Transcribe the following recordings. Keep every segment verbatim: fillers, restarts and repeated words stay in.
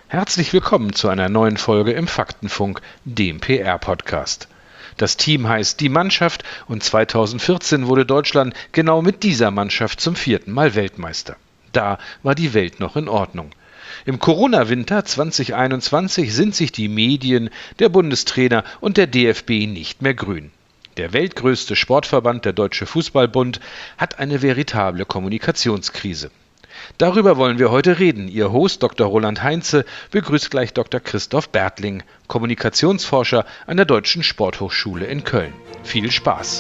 Herzlich willkommen zu einer neuen Folge im Faktenfunk, dem P R-Podcast. Das Team heißt Die Mannschaft und zweitausendvierzehn wurde Deutschland genau mit dieser Mannschaft zum vierten Mal Weltmeister. Da war die Welt noch in Ordnung. Im Corona-Winter zwanzig einundzwanzig sind sich die Medien, der Bundestrainer und der D F B nicht mehr grün. Der weltgrößte Sportverband, der Deutsche Fußballbund, hat eine veritable Kommunikationskrise. Darüber wollen wir heute reden. Ihr Host Doktor Roland Heinze begrüßt gleich Doktor Christoph Bertling, Kommunikationsforscher an der Deutschen Sporthochschule in Köln. Viel Spaß!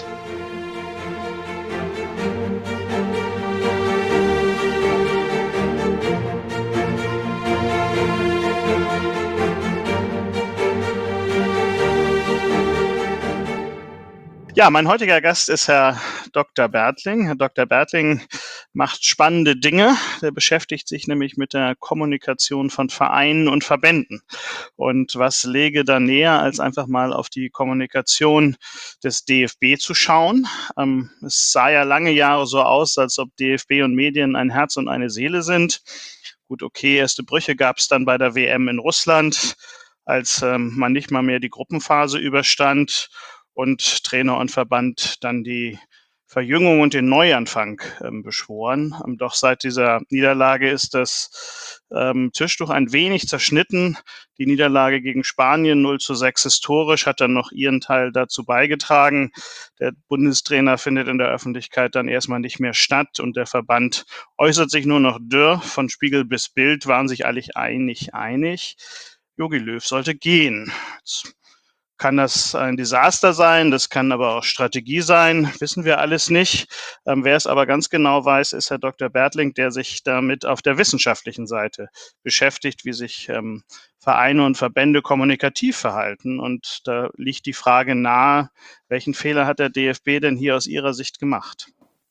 Ja, mein heutiger Gast ist Herr Doktor Bertling. Herr Doktor Bertling macht spannende Dinge. Der beschäftigt sich nämlich mit der Kommunikation von Vereinen und Verbänden. Und was läge da näher, als einfach mal auf die Kommunikation des D F B zu schauen? Ähm, es sah ja lange Jahre so aus, als ob D F B und Medien ein Herz und eine Seele sind. Gut, okay, erste Brüche gab es dann bei der W M in Russland, als ähm, man nicht mal mehr die Gruppenphase überstand und Trainer und Verband dann die Verjüngung und den Neuanfang ähm, beschworen. Ähm, doch seit dieser Niederlage ist das ähm, Tischtuch ein wenig zerschnitten. Die Niederlage gegen Spanien null zu sechs historisch hat dann noch ihren Teil dazu beigetragen. Der Bundestrainer findet in der Öffentlichkeit dann erstmal nicht mehr statt und der Verband äußert sich nur noch dürr. Von Spiegel bis Bild waren sich alle einig, einig. Jogi Löw sollte gehen. Jetzt kann das ein Desaster sein, das kann aber auch Strategie sein, wissen wir alles nicht. Ähm, wer es aber ganz genau weiß, ist Herr Doktor Bertling, der sich damit auf der wissenschaftlichen Seite beschäftigt, wie sich ähm, Vereine und Verbände kommunikativ verhalten. Und da liegt die Frage nahe, welchen Fehler hat der D F B denn hier aus Ihrer Sicht gemacht?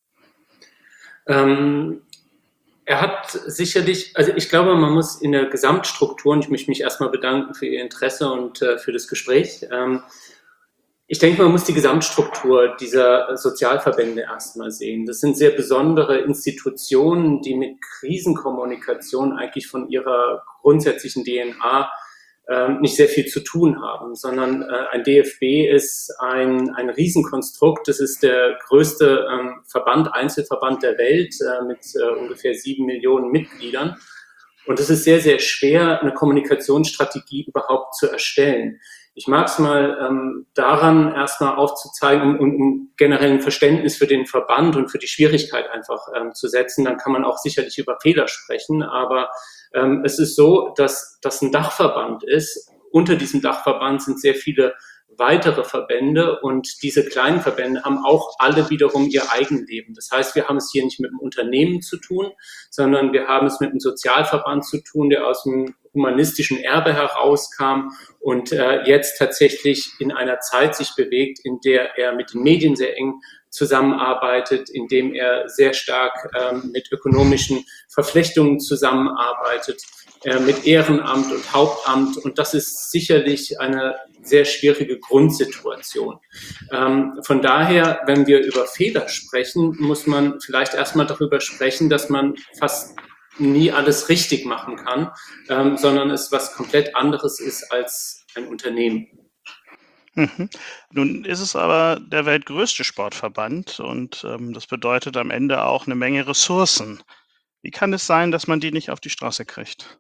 Ähm Er hat sicherlich, also ich glaube, man muss in der Gesamtstruktur, und ich möchte mich erstmal bedanken für Ihr Interesse und äh, für das Gespräch. Ähm, ich denke, man muss die Gesamtstruktur dieser Sozialverbände erstmal sehen. Das sind sehr besondere Institutionen, die mit Krisenkommunikation eigentlich von ihrer grundsätzlichen D N A ähm, nicht sehr viel zu tun haben, sondern äh, ein D F B ist ein, ein Riesenkonstrukt. Das ist der größte ähm, Verband, Einzelverband der Welt äh, mit äh, ungefähr sieben Millionen Mitgliedern. Und es ist sehr, sehr schwer, eine Kommunikationsstrategie überhaupt zu erstellen. Ich mag es mal ähm, daran erstmal aufzuzeigen, um, um, um generell ein Verständnis für den Verband und für die Schwierigkeit einfach ähm, zu setzen. Dann kann man auch sicherlich über Fehler sprechen, aber ähm, es ist so, dass das ein Dachverband ist. Unter diesem Dachverband sind sehr viele weitere Verbände und diese kleinen Verbände haben auch alle wiederum ihr Eigenleben. Das heißt, wir haben es hier nicht mit einem Unternehmen zu tun, sondern wir haben es mit einem Sozialverband zu tun, der aus dem humanistischen Erbe herauskam und äh, jetzt tatsächlich in einer Zeit sich bewegt, in der er mit den Medien sehr eng zusammenarbeitet, in dem er sehr stark ähm, mit ökonomischen Verflechtungen zusammenarbeitet, äh, mit Ehrenamt und Hauptamt. Und das ist sicherlich eine sehr schwierige Grundsituation. Ähm, von daher, wenn wir über Fehler sprechen, muss man vielleicht erstmal darüber sprechen, dass man fast nie alles richtig machen kann, ähm, sondern es was komplett anderes ist als ein Unternehmen. Mhm. Nun ist es aber der weltgrößte Sportverband und ähm, das bedeutet am Ende auch eine Menge Ressourcen. Wie kann es sein, dass man die nicht auf die Straße kriegt?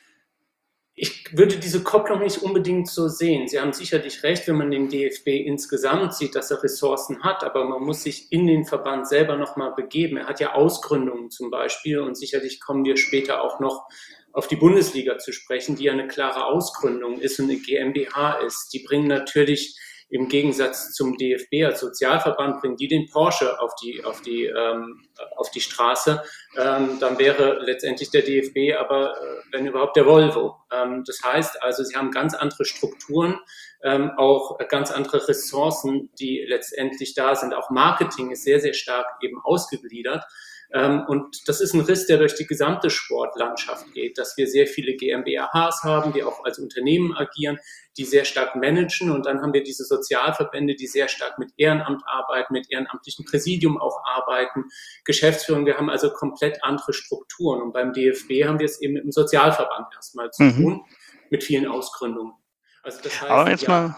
Ich würde diese Kopplung nicht unbedingt so sehen. Sie haben sicherlich recht, wenn man den D F B insgesamt sieht, dass er Ressourcen hat, aber man muss sich in den Verband selber nochmal begeben. Er hat ja Ausgründungen zum Beispiel und sicherlich kommen wir später auch noch auf die Bundesliga zu sprechen, die ja eine klare Ausgründung ist und eine GmbH ist. Die bringen natürlich im Gegensatz zum D F B als Sozialverband, bringen die den Porsche auf die, auf die, ähm, auf die Straße. Ähm, dann wäre letztendlich der D F B aber, äh, wenn überhaupt, der Volvo. Ähm, das heißt also, sie haben ganz andere Strukturen, ähm, auch ganz andere Ressourcen, die letztendlich da sind. Auch Marketing ist sehr, sehr stark eben ausgegliedert. Und das ist ein Riss, der durch die gesamte Sportlandschaft geht, dass wir sehr viele GmbHs haben, die auch als Unternehmen agieren, die sehr stark managen. Und dann haben wir diese Sozialverbände, die sehr stark mit Ehrenamt arbeiten, mit ehrenamtlichem Präsidium auch arbeiten, Geschäftsführung. Wir haben also komplett andere Strukturen. Und beim D F B haben wir es eben mit dem Sozialverband erstmal zu Mhm. tun, mit vielen Ausgründungen. Also das heißt, Aber jetzt ja, mal,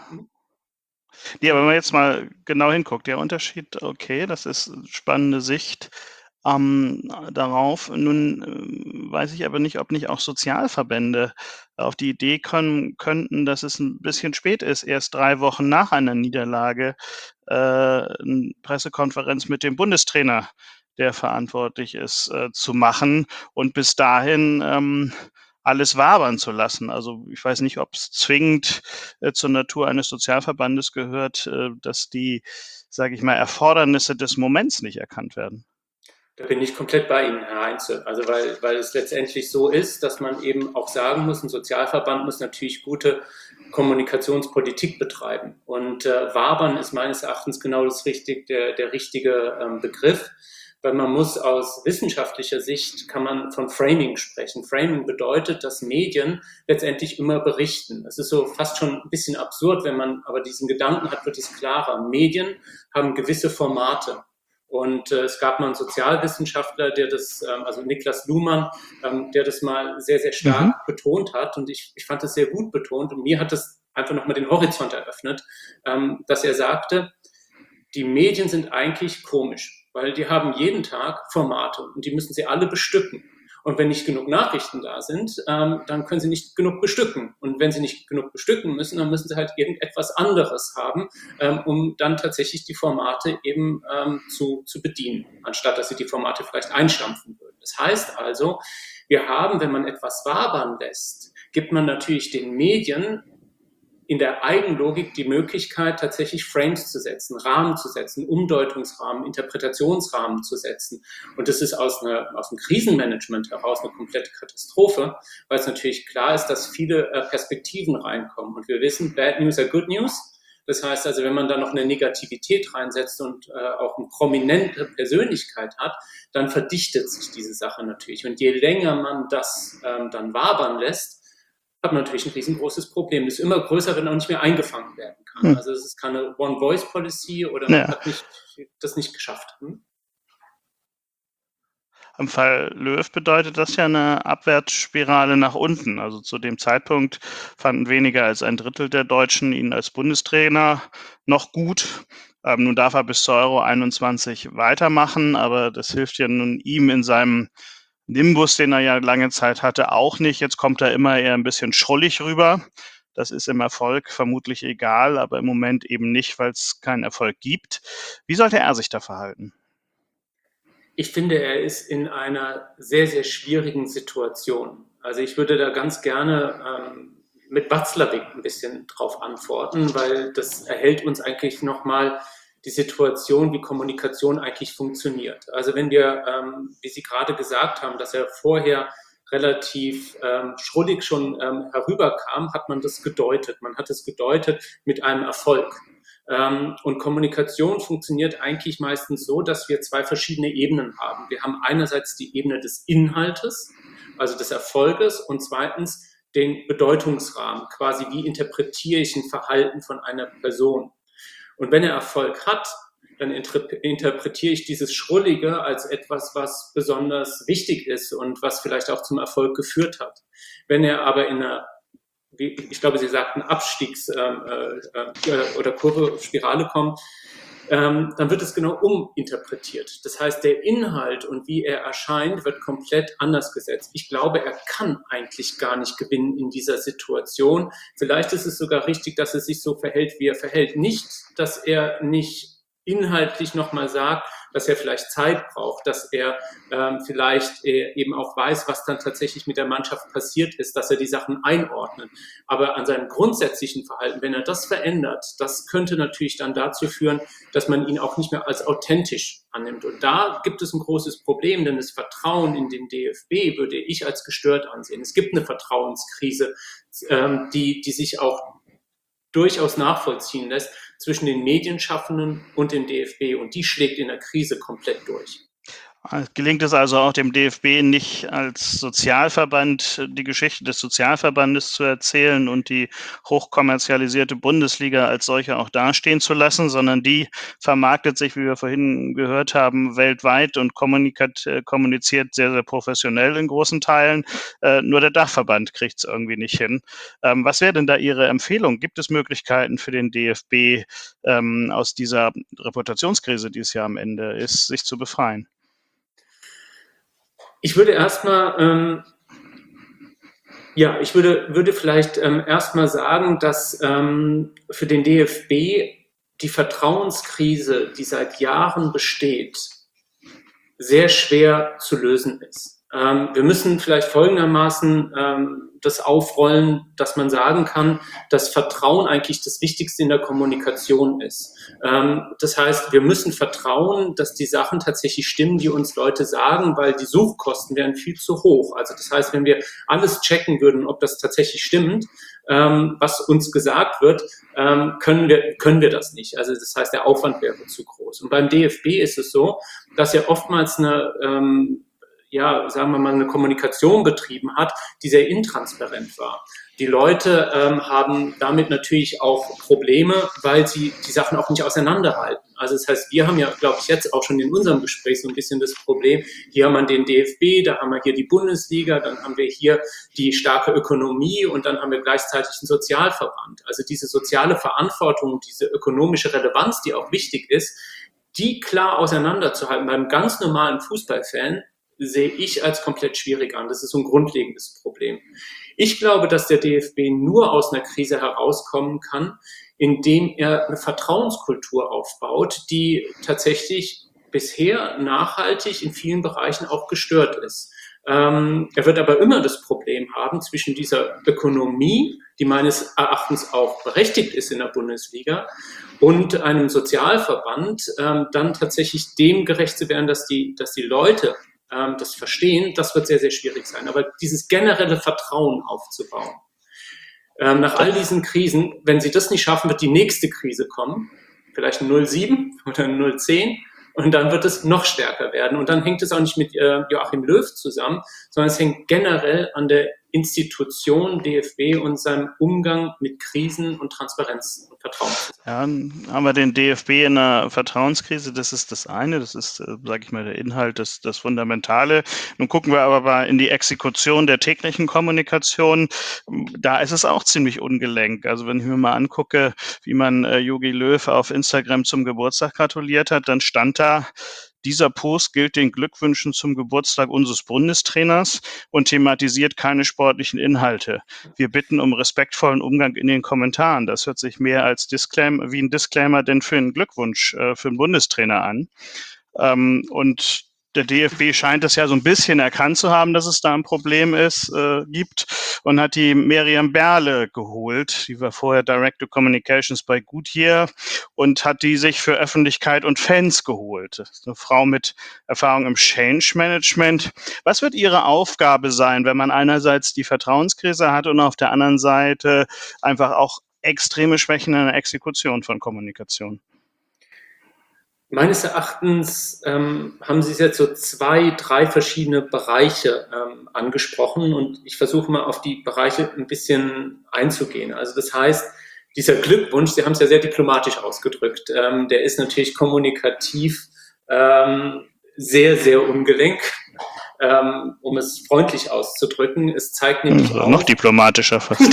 ja, wenn man jetzt mal genau hinguckt, der Unterschied, okay, das ist eine spannende Sicht ähm, darauf. Nun ähm, weiß ich aber nicht, ob nicht auch Sozialverbände auf die Idee kommen könnten, dass es ein bisschen spät ist, erst drei Wochen nach einer Niederlage äh, 'ne Pressekonferenz mit dem Bundestrainer, der verantwortlich ist, äh, zu machen und bis dahin ähm, alles wabern zu lassen. Also ich weiß nicht, ob es zwingend äh, zur Natur eines Sozialverbandes gehört, äh, dass die, sage ich mal, Erfordernisse des Moments nicht erkannt werden. Da bin ich komplett bei Ihnen, Herr Heinze. Also weil, weil es letztendlich so ist, dass man eben auch sagen muss, ein Sozialverband muss natürlich gute Kommunikationspolitik betreiben. Und äh, wabern ist meines Erachtens genau das richtig, der, der richtige ähm, Begriff, weil man muss aus wissenschaftlicher Sicht, kann man von Framing sprechen. Framing bedeutet, dass Medien letztendlich immer berichten. Das ist so fast schon ein bisschen absurd, wenn man aber diesen Gedanken hat, wird es klarer. Medien haben gewisse Formate. Und äh, es gab mal einen Sozialwissenschaftler, der das, ähm, also Niklas Luhmann, ähm, der das mal sehr, sehr stark Mhm. betont hat. Und ich, ich fand das sehr gut betont. Und mir hat das einfach nochmal den Horizont eröffnet, ähm, dass er sagte, die Medien sind eigentlich komisch, weil die haben jeden Tag Formate und die müssen sie alle bestücken. Und wenn nicht genug Nachrichten da sind, ähm, dann können sie nicht genug bestücken. Und wenn sie nicht genug bestücken müssen, dann müssen sie halt irgendetwas anderes haben, ähm, um dann tatsächlich die Formate eben ähm, zu, zu bedienen, anstatt dass sie die Formate vielleicht einstampfen würden. Das heißt also, wir haben, wenn man etwas wabern lässt, gibt man natürlich den Medien in der Eigenlogik die Möglichkeit, tatsächlich Frames zu setzen, Rahmen zu setzen, Umdeutungsrahmen, Interpretationsrahmen zu setzen. Und das ist aus, einer, aus dem Krisenmanagement heraus eine komplette Katastrophe, weil es natürlich klar ist, dass viele äh, Perspektiven reinkommen. Und wir wissen, Bad News are Good News. Das heißt also, wenn man da noch eine Negativität reinsetzt und äh, auch eine prominente Persönlichkeit hat, dann verdichtet sich diese Sache natürlich. Und je länger man das ähm, dann wabern lässt, hat man natürlich ein riesengroßes Problem. Das ist immer größer, wenn auch nicht mehr eingefangen werden kann. Hm. Also es ist keine One-Voice-Policy oder man Ja. hat nicht, das nicht geschafft. Hm? Im Fall Löw bedeutet das ja eine Abwärtsspirale nach unten. Also zu dem Zeitpunkt fanden weniger als ein Drittel der Deutschen ihn als Bundestrainer noch gut. Ähm, nun darf er bis zur Euro einundzwanzig weitermachen, aber das hilft ja nun ihm in seinem Nimbus, den er ja lange Zeit hatte, auch nicht. Jetzt kommt er immer eher ein bisschen schrullig rüber. Das ist im Erfolg vermutlich egal, aber im Moment eben nicht, weil es keinen Erfolg gibt. Wie sollte er sich da verhalten? Ich finde, er ist in einer sehr, sehr schwierigen Situation. Also ich würde da ganz gerne ähm, mit Watzlawick ein bisschen drauf antworten, weil das erhält uns eigentlich nochmal die Situation, wie Kommunikation eigentlich funktioniert. Also wenn wir, ähm, wie Sie gerade gesagt haben, dass er vorher relativ ähm, schrullig schon ähm, herüberkam, hat man das gedeutet. Man hat es gedeutet mit einem Erfolg. Ähm, und Kommunikation funktioniert eigentlich meistens so, dass wir zwei verschiedene Ebenen haben. Wir haben einerseits die Ebene des Inhaltes, also des Erfolges, und zweitens den Bedeutungsrahmen, quasi wie interpretiere ich ein Verhalten von einer Person. Und wenn er Erfolg hat, dann interpretiere ich dieses Schrullige als etwas, was besonders wichtig ist und was vielleicht auch zum Erfolg geführt hat. Wenn er aber in einer, ich glaube, Sie sagten Abstiegs- äh, äh, oder Kurve, Spirale kommt, ähm, dann wird es genau uminterpretiert. Das heißt, der Inhalt und wie er erscheint, wird komplett anders gesetzt. Ich glaube, er kann eigentlich gar nicht gewinnen in dieser Situation. Vielleicht ist es sogar richtig, dass er sich so verhält, wie er verhält. Nicht, dass er nicht inhaltlich nochmal sagt, dass er vielleicht Zeit braucht, dass er ähm, vielleicht äh, eben auch weiß, was dann tatsächlich mit der Mannschaft passiert ist, dass er die Sachen einordnet. Aber an seinem grundsätzlichen Verhalten, wenn er das verändert, das könnte natürlich dann dazu führen, dass man ihn auch nicht mehr als authentisch annimmt. Und da gibt es ein großes Problem, denn das Vertrauen in den D F B würde ich als gestört ansehen. Es gibt eine Vertrauenskrise, ähm, die, die sich auch durchaus nachvollziehen lässt zwischen den Medienschaffenden und dem D F B. Und die schlägt in der Krise komplett durch. Gelingt es also auch dem D F B nicht als Sozialverband die Geschichte des Sozialverbandes zu erzählen und die hochkommerzialisierte Bundesliga als solche auch dastehen zu lassen, sondern die vermarktet sich, wie wir vorhin gehört haben, weltweit und kommunikat, äh, kommuniziert sehr, sehr professionell in großen Teilen. Äh, nur der Dachverband kriegt es irgendwie nicht hin. Ähm, was wäre denn da Ihre Empfehlung? Gibt es Möglichkeiten für den D F B, ähm, aus dieser Reputationskrise, die es ja am Ende ist, sich zu befreien? Ich würde erstmal, ähm, ja, ich würde, würde vielleicht ähm, erstmal sagen, dass ähm, für den D F B die Vertrauenskrise, die seit Jahren besteht, sehr schwer zu lösen ist. Ähm, wir müssen vielleicht folgendermaßen ähm, das aufrollen, dass man sagen kann, dass Vertrauen eigentlich das Wichtigste in der Kommunikation ist. Ähm, das heißt, wir müssen vertrauen, dass die Sachen tatsächlich stimmen, die uns Leute sagen, weil die Suchkosten wären viel zu hoch. Also das heißt, wenn wir alles checken würden, ob das tatsächlich stimmt, ähm, was uns gesagt wird, ähm, können wir, können wir das nicht. Also das heißt, der Aufwand wäre zu groß. Und beim D F B ist es so, dass er oftmals eine, ähm, ja, sagen wir mal, eine Kommunikation betrieben hat, die sehr intransparent war. Die Leute ähm, haben damit natürlich auch Probleme, weil sie die Sachen auch nicht auseinanderhalten. Also das heißt, wir haben ja, glaube ich, jetzt auch schon in unserem Gespräch so ein bisschen das Problem, hier haben wir den D F B, da haben wir hier die Bundesliga, dann haben wir hier die starke Ökonomie und dann haben wir gleichzeitig einen Sozialverband. Also diese soziale Verantwortung, diese ökonomische Relevanz, die auch wichtig ist, die klar auseinanderzuhalten beim ganz normalen Fußballfan, sehe ich als komplett schwierig an. Das ist so ein grundlegendes Problem. Ich glaube, dass der D F B nur aus einer Krise herauskommen kann, indem er eine Vertrauenskultur aufbaut, die tatsächlich bisher nachhaltig in vielen Bereichen auch gestört ist. Ähm, er wird aber immer das Problem haben zwischen dieser Ökonomie, die meines Erachtens auch berechtigt ist in der Bundesliga, und einem Sozialverband, ähm, dann tatsächlich dem gerecht zu werden, dass die, dass die Leute ähm, das verstehen. Das wird sehr, sehr schwierig sein. Aber dieses generelle Vertrauen aufzubauen, ähm, nach all diesen Krisen, wenn sie das nicht schaffen, wird die nächste Krise kommen, vielleicht ein null sieben oder ein null zehn. Und dann wird es noch stärker werden. Und dann hängt es auch nicht mit äh, Joachim Löw zusammen, sondern es hängt generell an der Institution D F B und seinem Umgang mit Krisen und Transparenz und Vertrauen. Ja, dann haben wir den D F B in einer Vertrauenskrise. Das ist das eine. Das ist, äh, sage ich mal, der Inhalt, das, das Fundamentale. Nun gucken wir aber mal in die Exekution der täglichen Kommunikation. Da ist es auch ziemlich ungelenk. Also wenn ich mir mal angucke, wie man Jogi äh, Löw auf Instagram zum Geburtstag gratuliert hat, dann stand da: Dieser Post gilt den Glückwünschen zum Geburtstag unseres Bundestrainers und thematisiert keine sportlichen Inhalte. Wir bitten um respektvollen Umgang in den Kommentaren. Das hört sich mehr als Disclaimer, wie ein Disclaimer denn für einen Glückwunsch äh, für einen Bundestrainer an. Ähm, und der D F B scheint es ja so ein bisschen erkannt zu haben, dass es da ein Problem ist, äh, gibt, und hat die Miriam Berle geholt. Die war vorher Director Communications bei Goodyear und hat die sich für Öffentlichkeit und Fans geholt. Das ist eine Frau mit Erfahrung im Change Management. Was wird ihre Aufgabe sein, wenn man einerseits die Vertrauenskrise hat und auf der anderen Seite einfach auch extreme Schwächen in der Exekution von Kommunikation? Meines Erachtens ähm, haben Sie jetzt so zwei, drei verschiedene Bereiche ähm, angesprochen und ich versuche mal auf die Bereiche ein bisschen einzugehen. Also das heißt, dieser Glückwunsch, Sie haben es ja sehr diplomatisch ausgedrückt, ähm, der ist natürlich kommunikativ ähm, sehr, sehr ungelenk, ähm, um es freundlich auszudrücken. Es zeigt nämlich also auch, noch diplomatischer fast.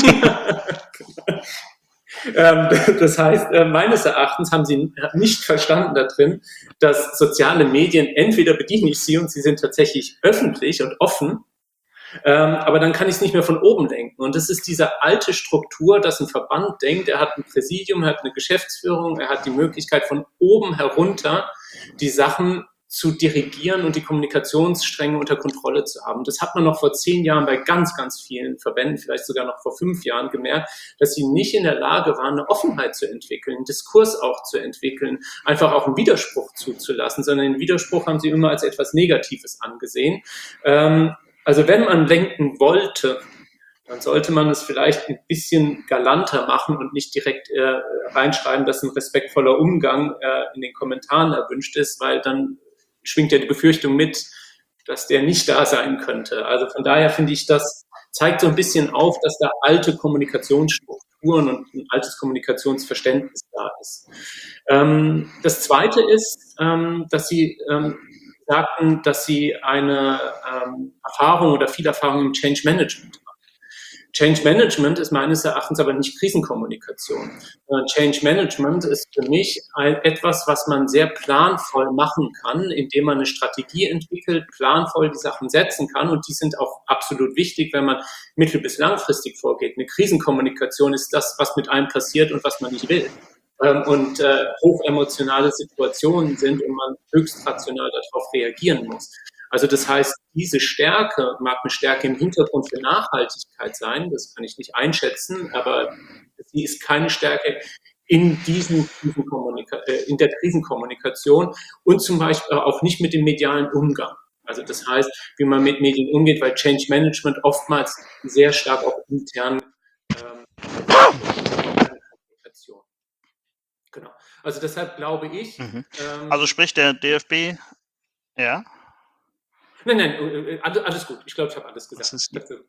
Das heißt, meines Erachtens haben Sie nicht verstanden da drin, dass soziale Medien, entweder bediene ich sie und sie sind tatsächlich öffentlich und offen, aber dann kann ich es nicht mehr von oben denken. Und das ist diese alte Struktur, dass ein Verband denkt, er hat ein Präsidium, er hat eine Geschäftsführung, er hat die Möglichkeit von oben herunter die Sachen zu dirigieren und die Kommunikationsstränge unter Kontrolle zu haben. Das hat man noch vor zehn Jahren bei ganz, ganz vielen Verbänden, vielleicht sogar noch vor fünf Jahren gemerkt, dass sie nicht in der Lage waren, eine Offenheit zu entwickeln, einen Diskurs auch zu entwickeln, einfach auch einen Widerspruch zuzulassen, sondern den Widerspruch haben sie immer als etwas Negatives angesehen. Ähm, also wenn man lenken wollte, dann sollte man es vielleicht ein bisschen galanter machen und nicht direkt äh, reinschreiben, dass ein respektvoller Umgang äh, in den Kommentaren erwünscht ist, weil dann schwingt ja die Befürchtung mit, dass der nicht da sein könnte. Also von daher finde ich, das zeigt so ein bisschen auf, dass da alte Kommunikationsstrukturen und ein altes Kommunikationsverständnis da ist. Ähm, das Zweite ist, ähm, dass Sie ähm, sagten, dass Sie eine ähm, Erfahrung oder viel Erfahrung im Change Management haben. Change Management ist meines Erachtens aber nicht Krisenkommunikation. Change Management ist für mich ein, etwas, was man sehr planvoll machen kann, indem man eine Strategie entwickelt, planvoll die Sachen setzen kann, und die sind auch absolut wichtig, wenn man mittel- bis langfristig vorgeht. Eine Krisenkommunikation ist das, was mit einem passiert und was man nicht will. Und äh, hochemotionale Situationen sind und man höchst rational darauf reagieren muss. Also das heißt, diese Stärke mag eine Stärke im Hintergrund für Nachhaltigkeit sein, das kann ich nicht einschätzen, aber sie ist keine Stärke in, diesen in der Krisenkommunikation und zum Beispiel auch nicht mit dem medialen Umgang. Also das heißt, wie man mit Medien umgeht, weil Change Management oftmals sehr stark auch intern ähm, Kommunikation. Genau. Also deshalb glaube ich. Mhm. Ähm, Also sprich der D F B, ja? Nein, nein, alles gut. Ich glaube, ich habe alles gesagt. Das ist,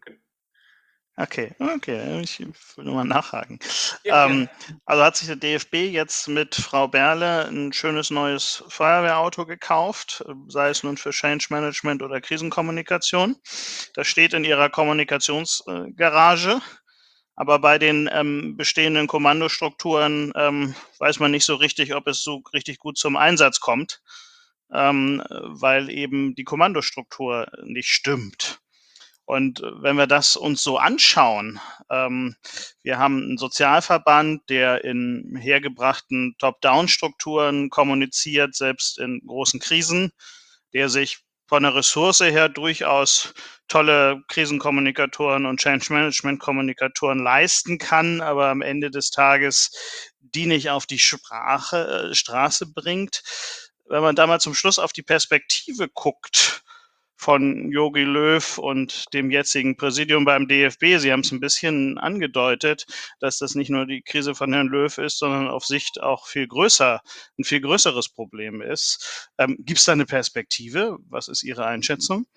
okay, okay, ich will nur mal nachhaken. Ja, ähm, also hat sich der D F B jetzt mit Frau Berle ein schönes neues Feuerwehrauto gekauft, sei es nun für Change Management oder Krisenkommunikation. Das steht in ihrer Kommunikationsgarage. Aber bei den ähm, bestehenden Kommandostrukturen ähm, weiß man nicht so richtig, ob es so richtig gut zum Einsatz kommt, ähm, weil eben die Kommandostruktur nicht stimmt. Und wenn wir das uns so anschauen, ähm, wir haben einen Sozialverband, der in hergebrachten Top-Down-Strukturen kommuniziert, selbst in großen Krisen, der sich von der Ressource her durchaus tolle Krisenkommunikatoren und Change-Management-Kommunikatoren leisten kann, aber am Ende des Tages die nicht auf die Sprache, äh, Straße bringt. Wenn man da mal zum Schluss auf die Perspektive guckt von Jogi Löw und dem jetzigen Präsidium beim D F B, Sie haben es ein bisschen angedeutet, dass das nicht nur die Krise von Herrn Löw ist, sondern auf Sicht auch viel größer, ein viel größeres Problem ist. Ähm, Gibt es da eine Perspektive? Was ist Ihre Einschätzung?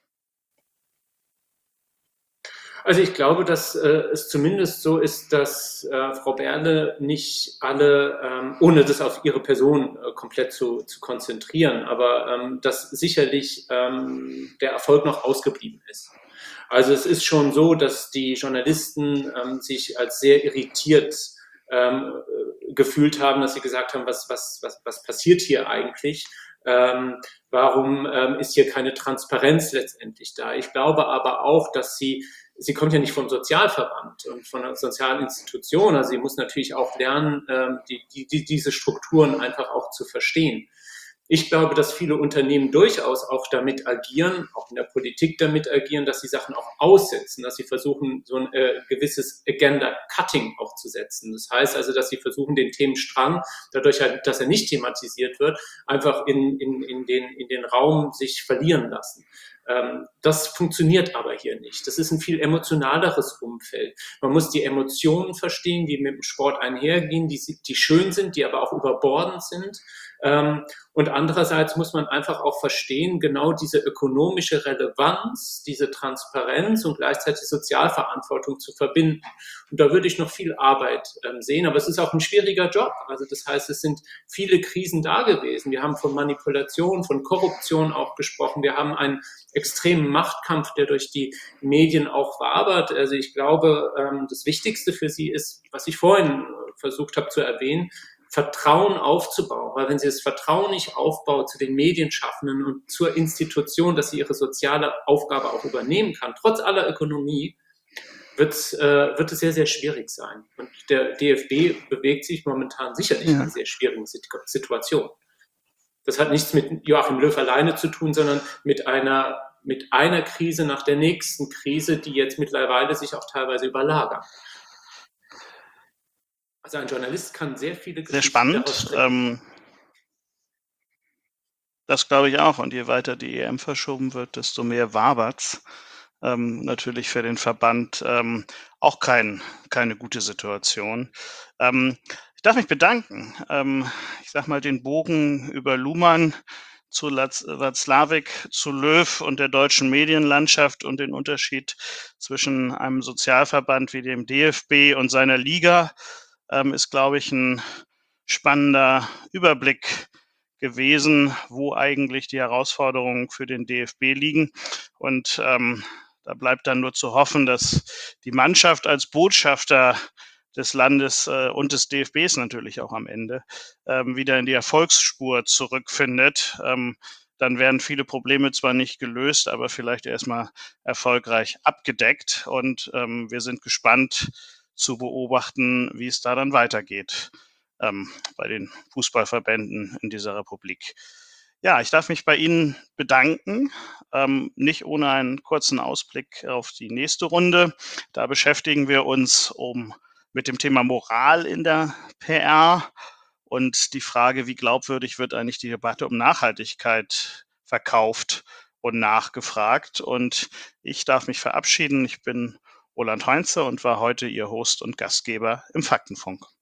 Also ich glaube, dass äh, es zumindest so ist, dass äh, Frau Berle nicht alle, ähm, ohne das auf ihre Person äh, komplett zu, zu konzentrieren, aber ähm, dass sicherlich ähm, der Erfolg noch ausgeblieben ist. Also es ist schon so, dass die Journalisten ähm, sich als sehr irritiert ähm, gefühlt haben, dass sie gesagt haben, was, was, was, was passiert hier eigentlich? Ähm, warum ähm, ist hier keine Transparenz letztendlich da? Ich glaube aber auch, dass sie Sie kommt ja nicht vom Sozialverband und von einer sozialen Institution. Also sie muss natürlich auch lernen, ähm, die, die, diese Strukturen einfach auch zu verstehen. Ich glaube, dass viele Unternehmen durchaus auch damit agieren, auch in der Politik damit agieren, dass sie Sachen auch aussetzen, dass sie versuchen, so ein äh, gewisses Agenda-Cutting auch zu setzen. Das heißt also, dass sie versuchen, den Themenstrang, dadurch, halt, dass er nicht thematisiert wird, einfach in, in, in, den, in den Raum sich verlieren lassen. Ähm, das funktioniert aber hier nicht. Das ist ein viel emotionaleres Umfeld. Man muss die Emotionen verstehen, die mit dem Sport einhergehen, die, die schön sind, die aber auch überbordend sind. Ähm, und andererseits muss man einfach auch verstehen, genau diese ökonomische Relevanz, diese Transparenz und gleichzeitig Sozialverantwortung zu verbinden. Und da würde ich noch viel Arbeit ähm, sehen, aber es ist auch ein schwieriger Job. Also das heißt, es sind viele Krisen da gewesen. Wir haben von Manipulation, von Korruption auch gesprochen. Wir haben einen extremen Machtkampf, der durch die Medien auch wabert. Also ich glaube, ähm, das Wichtigste für sie ist, was ich vorhin versucht habe zu erwähnen, Vertrauen aufzubauen. Weil wenn sie das Vertrauen nicht aufbaut zu den Medienschaffenden und zur Institution, dass sie ihre soziale Aufgabe auch übernehmen kann, trotz aller Ökonomie, wird, äh, wird es sehr, sehr schwierig sein. Und der D F B bewegt sich momentan sicherlich ja. in einer sehr schwierigen Situation. Das hat nichts mit Joachim Löw alleine zu tun, sondern mit einer, mit einer Krise nach der nächsten Krise, die jetzt mittlerweile sich auch teilweise überlagern. Also ein Journalist kann sehr viele Geschichten. Sehr spannend. Ähm, das glaube ich auch. Und je weiter die E M verschoben wird, desto mehr wabert's. Ähm, natürlich für den Verband ähm, auch kein, keine gute Situation. Ähm, ich darf mich bedanken. Ähm, ich sag mal, den Bogen über Luhmann zu Václavic, zu Löw und der deutschen Medienlandschaft und den Unterschied zwischen einem Sozialverband wie dem D F B und seiner Liga ähm, ist, glaube ich, ein spannender Überblick gewesen, wo eigentlich die Herausforderungen für den D F B liegen. Und ähm, da bleibt dann nur zu hoffen, dass die Mannschaft als Botschafter des Landes äh, und des D F Bs natürlich auch am Ende ähm, wieder in die Erfolgsspur zurückfindet. Ähm, dann werden viele Probleme zwar nicht gelöst, aber vielleicht erstmal erfolgreich abgedeckt. Und ähm, wir sind gespannt zu beobachten, wie es da dann weitergeht ähm, bei den Fußballverbänden in dieser Republik. Ja, ich darf mich bei Ihnen bedanken, ähm, nicht ohne einen kurzen Ausblick auf die nächste Runde. Da beschäftigen wir uns um mit dem Thema Moral in der P R und die Frage, wie glaubwürdig wird eigentlich die Debatte um Nachhaltigkeit verkauft und nachgefragt. Und ich darf mich verabschieden. Ich bin Roland Heinze und war heute Ihr Host und Gastgeber im Faktenfunk.